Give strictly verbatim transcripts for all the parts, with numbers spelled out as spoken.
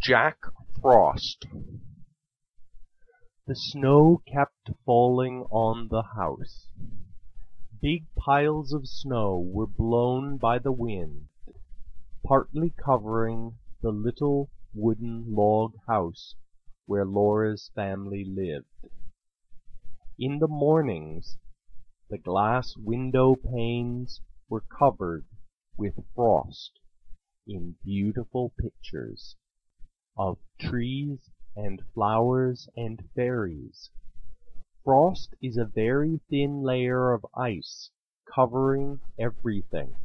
Jack Frost. The snow kept falling on the house. Big piles of snow were blown by the wind, partly covering the little wooden log house where Laura's family lived. In the mornings, the glass window panes were covered with frost in beautiful pictures of trees and flowers and fairies. Frost is a very thin layer of ice covering everything.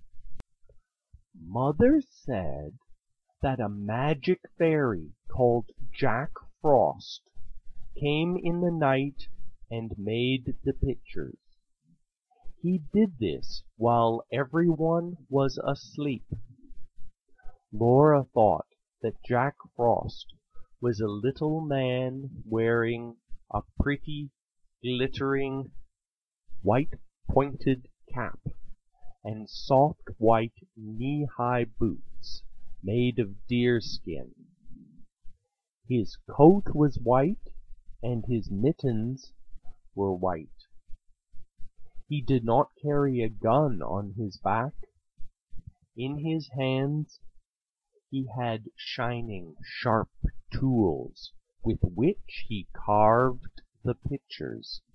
Mother said that a magic fairy called Jack Frost came in the night and made the pictures. He did this while everyone was asleep. Laura thought that Jack Frost was a little man wearing a pretty, glittering, white-pointed cap and soft white knee-high boots made of deerskin. His coat was white and his mittens were white. He did not carry a gun on his back. In his hands he had shining, sharp tools with which he carved the pictures.